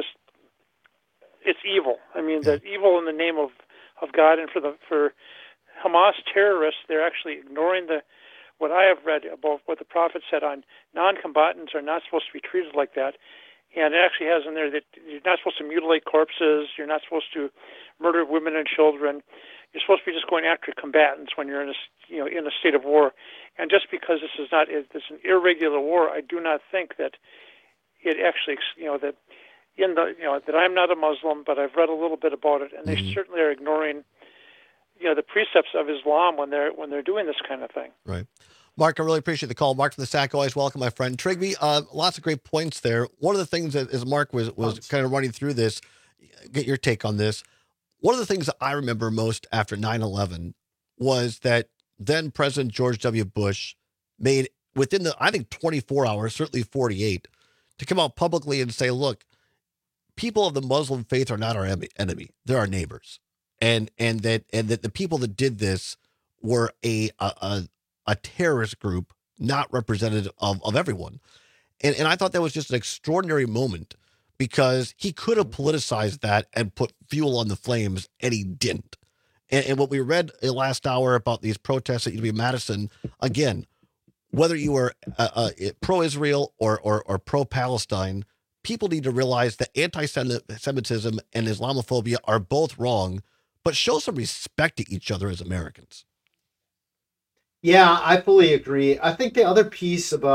it's evil. The evil in the name of God, and for Hamas terrorists, they're actually ignoring what I have read about what the prophet said on non-combatants are not supposed to be treated like that. And it actually has in there that you're not supposed to mutilate corpses, you're not supposed to murder women and children. You're supposed to be just going after combatants when you're in a state of war. And just because this is an irregular war, I do not think that it actually, that I'm not a Muslim, but I've read a little bit about it, and they certainly are ignoring the precepts of Islam when they're doing this kind of thing. Right. Mark, I really appreciate the call. Mark from the SAC, always welcome, my friend. Trigby, lots of great points there. One of the things that, as Mark was kind of running through this, get your take on this. One of the things that I remember most after 9/11 was that then President George W. Bush made, within 24 hours, certainly 48, to come out publicly and say, look, people of the Muslim faith are not our enemy. They're our neighbors. And that the people that did this were a terrorist group, not representative of everyone. And I thought that was just an extraordinary moment, because he could have politicized that and put fuel on the flames, and he didn't. And what we read last hour about these protests at Madison, again, whether you are pro-Israel or pro-Palestine, people need to realize that anti-Semitism and Islamophobia are both wrong, but show some respect to each other as Americans. Yeah, I fully agree. I think the other piece about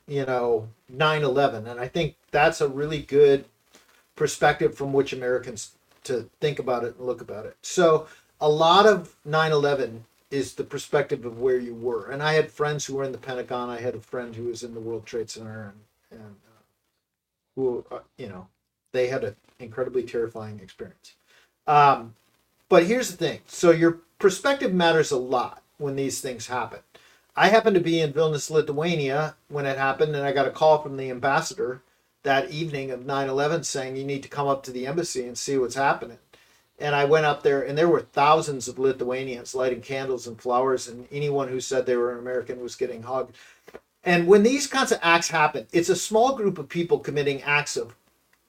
9/11. And I think that's a really good perspective from which Americans to think about it and look about it. So a lot of 9/11 is the perspective of where you were. And I had friends who were in the Pentagon. I had a friend who was in the World Trade Center, and who, they had an incredibly terrifying experience. But here's the thing. So your perspective matters a lot when these things happen. I happened to be in Vilnius, Lithuania when it happened, and I got a call from the ambassador that evening of 9/11 saying, you need to come up to the embassy and see what's happening. And I went up there, and there were thousands of Lithuanians lighting candles and flowers, and anyone who said they were an American was getting hugged. And when these kinds of acts happen, it's a small group of people committing acts of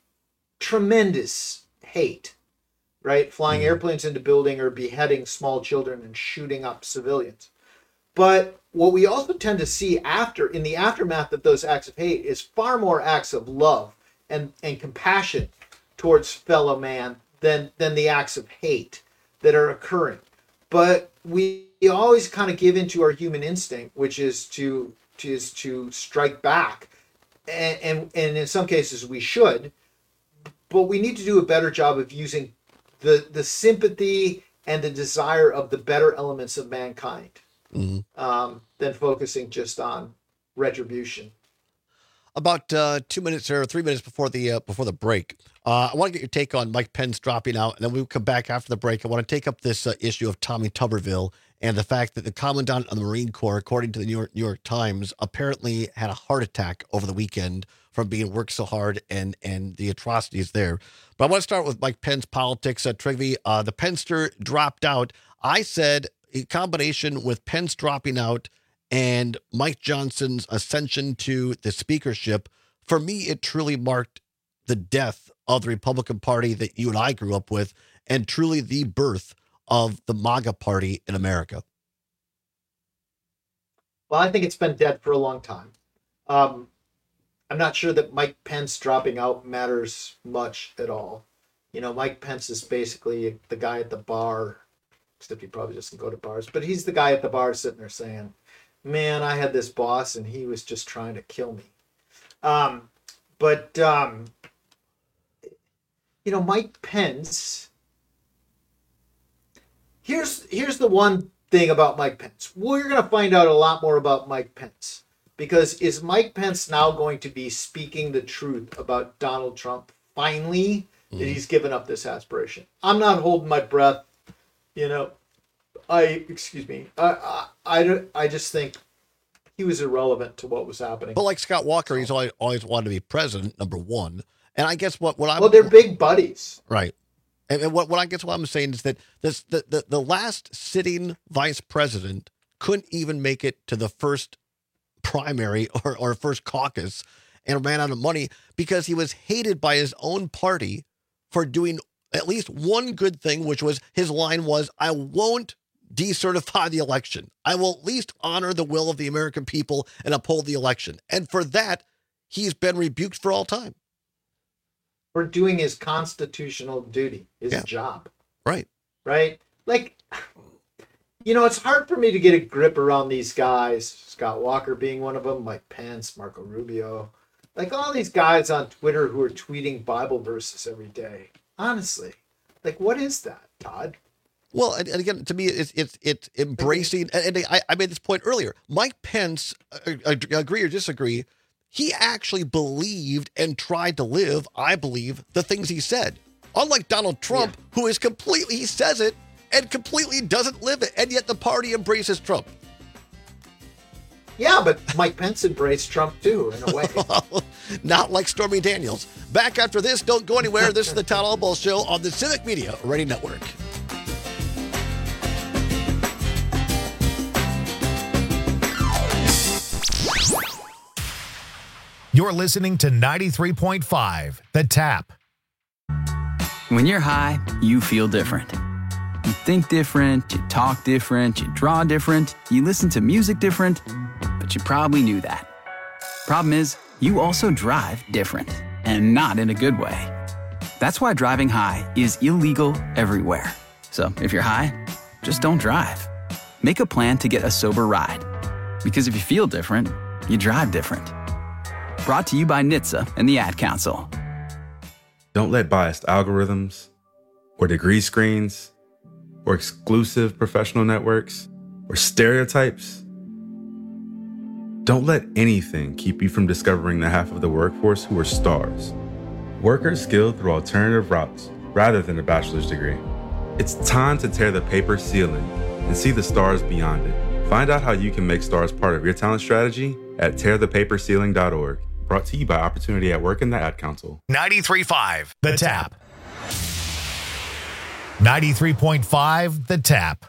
tremendous hate, right? Flying airplanes into building or beheading small children and shooting up civilians. But what we also tend to see in the aftermath of those acts of hate is far more acts of love and compassion towards fellow man than the acts of hate that are occurring. But we always kind of give into our human instinct, which is to strike back. And in some cases we should, but we need to do a better job of using the sympathy and the desire of the better elements of mankind than focusing just on retribution. About 2 minutes or 3 minutes before the break, I want to get your take on Mike Pence dropping out, and then we'll come back after the break. I want to take up this issue of Tommy Tuberville and the fact that the commandant of the Marine Corps, according to the New York Times, apparently had a heart attack over the weekend from being worked so hard and the atrocities there. But I want to start with Mike Pence politics. Trygve, the Penster dropped out. I said in combination with Pence dropping out and Mike Johnson's ascension to the speakership, for me, it truly marked the death of the Republican Party that you and I grew up with, and truly the birth of the MAGA party in America. Well, I think it's been dead for a long time. I'm not sure that Mike Pence dropping out matters much at all. Mike Pence is basically the guy at the bar, except he probably doesn't go to bars, but he's the guy at the bar sitting there saying, man, I had this boss and he was just trying to kill me. Mike Pence, here's the one thing about Mike Pence. We're going to find out a lot more about Mike Pence, because is Mike Pence now going to be speaking the truth about Donald Trump finally, that he's given up this aspiration? I'm not holding my breath. I just think he was irrelevant to what was happening. But like Scott Walker, he's always wanted to be president, number one. And I guess they're big buddies. Right. And what I'm saying is that the last sitting vice president couldn't even make it to the first primary or first caucus and ran out of money because he was hated by his own party for doing at least one good thing, which was his line was, I won't decertify the election. I will at least honor the will of the American people and uphold the election. And for that, he's been rebuked for all time. For doing his constitutional duty, his job. Right. Right? It's hard for me to get a grip around these guys, Scott Walker being one of them, Mike Pence, Marco Rubio, all these guys on Twitter who are tweeting Bible verses every day. Honestly, what is that, Todd? Well, and again, to me, it's embracing, and I made this point earlier. Mike Pence, agree or disagree, he actually believed and tried to live, I believe, the things he said. Unlike Donald Trump, who is he says it and completely doesn't live it, and yet the party embraces Trump. Yeah, but Mike Pence embraced Trump too, in a way. Well, not like Stormy Daniels. Back after this, don't go anywhere. This is the Todd Albaugh Show on the Civic Media Radio Network. You're listening to 93.5, The Tap. When you're high, you feel different. You think different, you talk different, you draw different, you listen to music different, but you probably knew that. Problem is, you also drive different, and not in a good way. That's why driving high is illegal everywhere. So if you're high, just don't drive. Make a plan to get a sober ride. Because if you feel different, you drive different. Brought to you by NHTSA and the Ad Council. Don't let biased algorithms or degree screens or exclusive professional networks or stereotypes. Don't let anything keep you from discovering the half of the workforce who are stars. Workers skilled through alternative routes rather than a bachelor's degree. It's time to tear the paper ceiling and see the stars beyond it. Find out how you can make stars part of your talent strategy at tearthepaperceiling.org. Brought to you by Opportunity at Work and the Ad Council. 93.5 The Tap. 93.5 The Tap.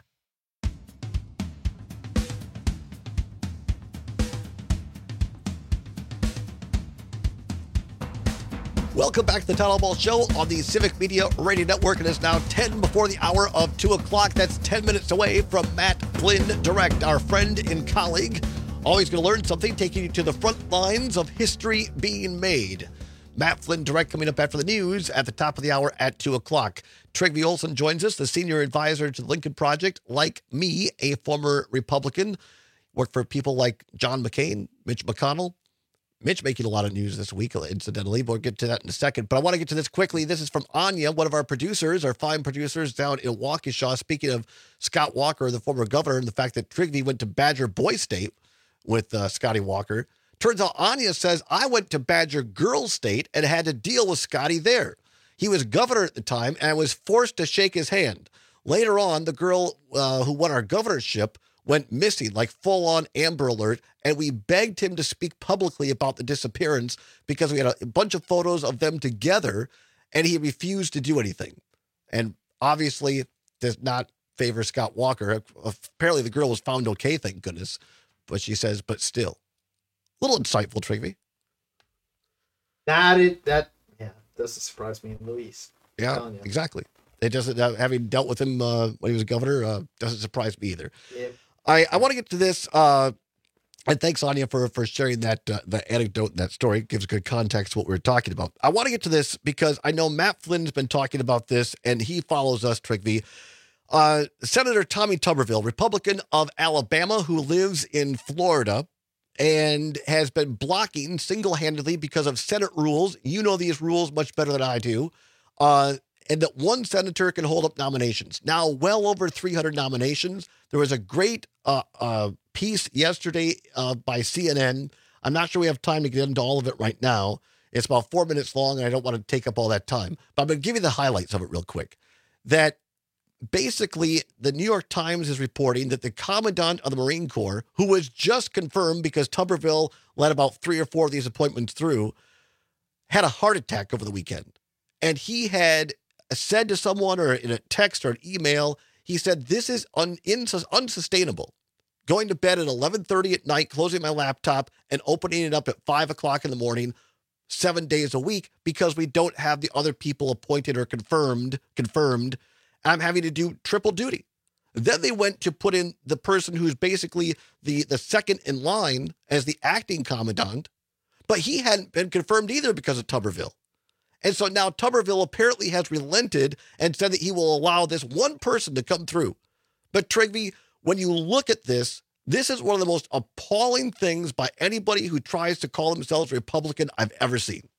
Welcome back to the Town Hall Ball Show on the Civic Media Radio Network. It is now 10 before the hour of 2 o'clock. That's 10 minutes away from Matt Flynn Direct, our friend and colleague. Always going to learn something, taking you to the front lines of history being made. Matt Flynn Direct coming up after the news at the top of the hour at 2 o'clock. Trygve Olsen joins us, the senior advisor to the Lincoln Project. Like me, a former Republican. Worked for people like John McCain, Mitch McConnell. Mitch making a lot of news this week, incidentally. We'll get to that in a second. But I want to get to this quickly. This is from Anya, one of our producers, our fine producers down in Waukesha. Speaking of Scott Walker, the former governor, and the fact that Trygve went to Badger Boy State with Scotty Walker. Turns out Anya says, I went to Badger Girls State and had to deal with Scotty there. He was governor at the time and was forced to shake his hand. Later on, the girl who won our governorship went missing, like full-on Amber Alert, and we begged him to speak publicly about the disappearance because we had a bunch of photos of them together, and he refused to do anything. And obviously does not favor Scott Walker. Apparently the girl was found okay, thank goodness. But she says, but still. A little insightful, Trygve. That doesn't surprise me in the least. Yeah, exactly. It doesn't, having dealt with him when he was governor, doesn't surprise me either. Yeah. I want to get to this, and thanks, Anya, for sharing that the anecdote and that story. It gives good context to what we were talking about. I want to get to this because I know Matt Flynn's been talking about this, and he follows us, Trygve. Senator Tommy Tuberville, Republican of Alabama, who lives in Florida and has been blocking single-handedly because of Senate rules. You know these rules much better than I do. And that one senator can hold up nominations. Now, well over 300 nominations. There was a great piece yesterday by CNN. I'm not sure we have time to get into all of it right now. It's about 4 minutes long, and I don't want to take up all that time. But I'm going to give you the highlights of it real quick. That basically, the New York Times is reporting that the Commandant of the Marine Corps, who was just confirmed because Tuberville let about 3 or 4 of these appointments through, had a heart attack over the weekend. And he had said to someone, or in a text or an email, he said, this is unsustainable. Going to bed at 11:30 at night, closing my laptop and opening it up at 5 o'clock in the morning, 7 days a week, because we don't have the other people appointed or confirmed. I'm having to do triple duty. Then they went to put in the person who's basically the second in line as the acting commandant, but he hadn't been confirmed either because of Tuberville. And so now Tuberville apparently has relented and said that he will allow this one person to come through. But Trygve, when you look at this, this is one of the most appalling things by anybody who tries to call themselves Republican I've ever seen.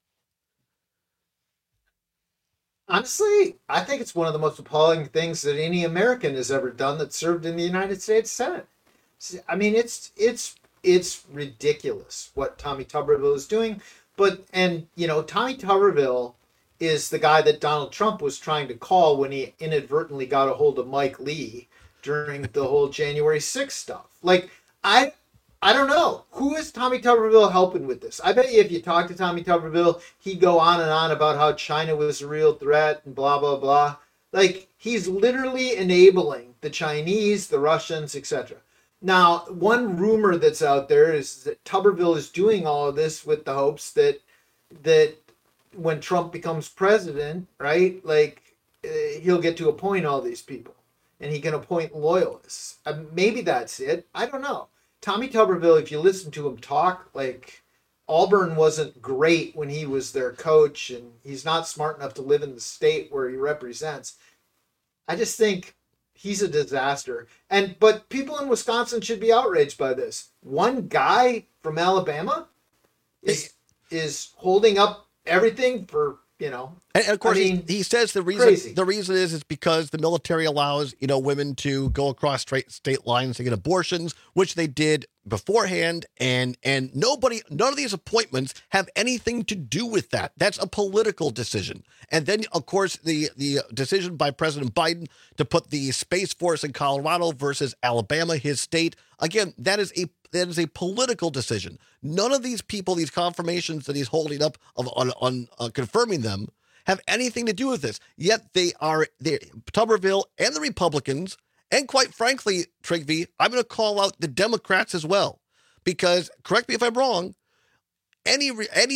Honestly, I think it's one of the most appalling things that any American has ever done that served in the United States Senate. I mean, it's ridiculous what Tommy Tuberville is doing. But, and, you know, Tommy Tuberville is the guy that Donald Trump was trying to call when he inadvertently got a hold of Mike Lee during the whole January 6th stuff. Like, I don't know. Who is Tommy Tuberville helping with this? I bet you if you talk to Tommy Tuberville, he'd go on and on about how China was a real threat and blah, blah, blah. Like, he's literally enabling the Chinese, the Russians, etc. Now, one rumor that's out there is that Tuberville is doing all of this with the hopes that when Trump becomes president, right, like he'll get to appoint all these people and he can appoint loyalists. Maybe that's it. I don't know. Tommy Tuberville, if you listen to him talk, like Auburn wasn't great when he was their coach and he's not smart enough to live in the state where he represents. I just think he's a disaster. But people in Wisconsin should be outraged by this. One guy from Alabama is is holding up everything for, And of course, he says the reason crazy. is because the military allows women to go across state lines to get abortions, which they did beforehand, and none of these appointments have anything to do with that. That's a political decision. And then, of course, the decision by President Biden to put the Space Force in Colorado versus Alabama, his state, again, that is a political decision. None of these people, these confirmations that he's holding up on confirming them, have anything to do with this. Yet Tuberville and the Republicans, and quite frankly, Trygve, I'm going to call out the Democrats as well, because, correct me if I'm wrong, any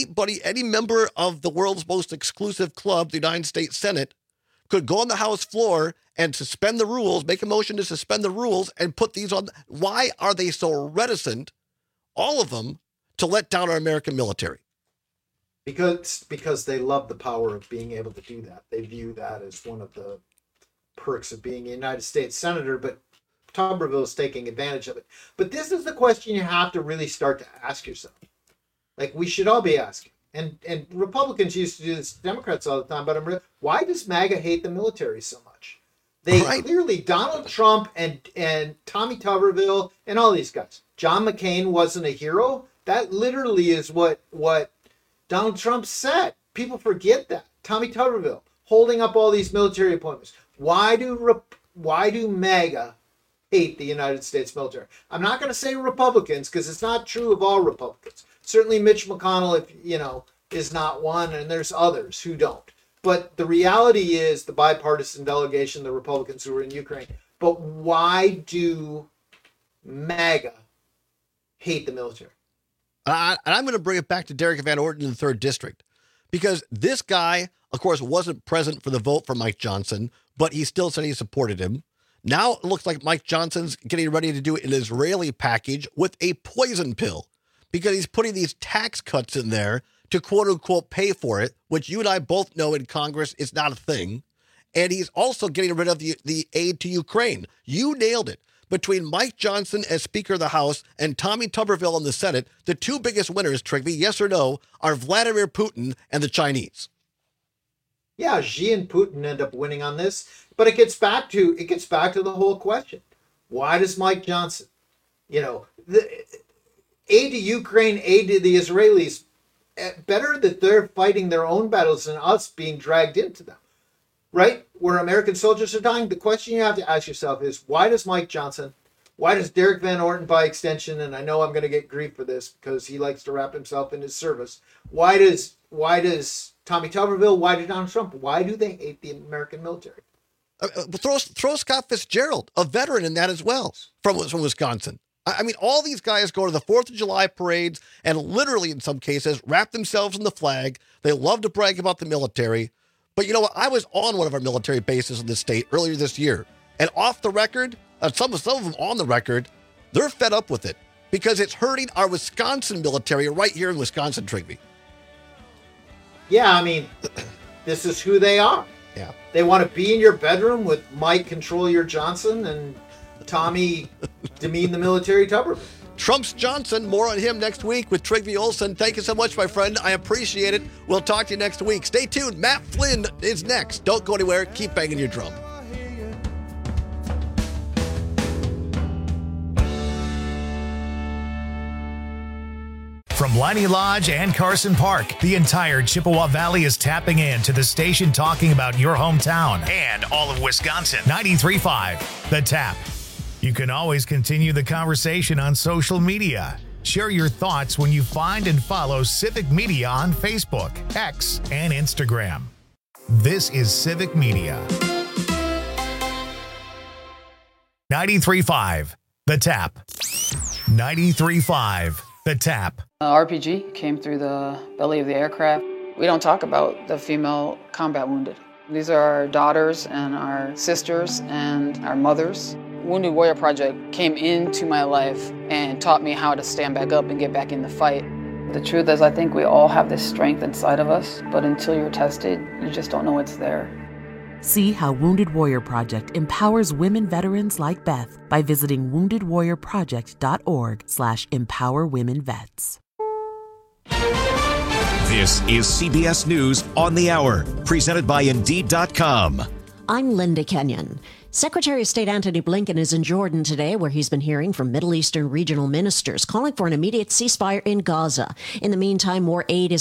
member of the world's most exclusive club, the United States Senate, could go on the House floor and suspend the rules, make a motion to suspend the rules, and put these on. Why are they so reticent, all of them, to let down our American military? Because they love the power of being able to do that. They view that as one of the perks of being a United States Senator, but Tuberville is taking advantage of it. But this is the question you have to really start to ask yourself. Like, we should all be asking. And Republicans used to do this to Democrats all the time, but why does MAGA hate the military so much? They clearly, Donald Trump and Tommy Tuberville and all these guys. John McCain wasn't a hero. That literally is what Donald Trump said. People forget that. Tommy Tuberville holding up all these military appointments. Why do MAGA hate the United States military? I'm not going to say Republicans, because it's not true of all Republicans. Certainly Mitch McConnell, is not one, and there's others who don't. But the reality is the bipartisan delegation, the Republicans who are in Ukraine. But why do MAGA hate the military? And I'm going to bring it back to Derek Van Orden in the 3rd District, because this guy, of course, wasn't present for the vote for Mike Johnson, but he still said he supported him. Now it looks like Mike Johnson's getting ready to do an Israeli package with a poison pill, because he's putting these tax cuts in there to quote unquote pay for it, which you and I both know in Congress is not a thing. And he's also getting rid of the aid to Ukraine. You nailed it. Between Mike Johnson as Speaker of the House and Tommy Tuberville in the Senate, the two biggest winners, Trygve, yes or no, are Vladimir Putin and the Chinese. Yeah, Xi and Putin end up winning on this, but it gets back to the whole question. Why does Mike Johnson, the aid to Ukraine, aid to the Israelis, better that they're fighting their own battles than us being dragged into them, right? Where American soldiers are dying. The question you have to ask yourself is, why does Mike Johnson, why does Derek Van Orden by extension, and I know I'm going to get grief for this because he likes to wrap himself in his service, why does Tommy Tuberville, why did Donald Trump, why do they hate the American military? Throw Scott Fitzgerald, a veteran in that as well, from Wisconsin. I mean, all these guys go to the 4th of July parades and literally, in some cases, wrap themselves in the flag. They love to brag about the military. But you know what? I was on one of our military bases in the state earlier this year. And off the record, some of them on the record, they're fed up with it because it's hurting our Wisconsin military right here in Wisconsin, Trygve. Yeah, I mean, this is who they are. Yeah. They want to be in your bedroom with Mike Control Your Johnson and Tommy demean the military Tuberville. Trump's Johnson, more on him next week with Trygve Olsen. Thank you so much, my friend. I appreciate it. We'll talk to you next week. Stay tuned. Matt Flynn is next. Don't go anywhere. Keep banging your drum. From Leinie Lodge and Carson Park, the entire Chippewa Valley is tapping in to the station talking about your hometown and all of Wisconsin. 93.5, The Tap. You can always continue the conversation on social media. Share your thoughts when you find and follow Civic Media on Facebook, X, and Instagram. This is Civic Media. 93.5, The Tap. 93.5, The Tap. RPG came through the belly of the aircraft. We don't talk about the female combat wounded. These are our daughters and our sisters and our mothers. Wounded Warrior Project came into my life and taught me how to stand back up and get back in the fight. The truth is, I think we all have this strength inside of us, but until you're tested, you just don't know it's there. See how Wounded Warrior Project empowers women veterans like Beth by visiting woundedwarriorproject.org/empowerwomenvets. This is CBS News on the Hour, presented by Indeed.com. I'm Linda Kenyon. Secretary of State Antony Blinken is in Jordan today, where he's been hearing from Middle Eastern regional ministers calling for an immediate ceasefire in Gaza. In the meantime, more aid is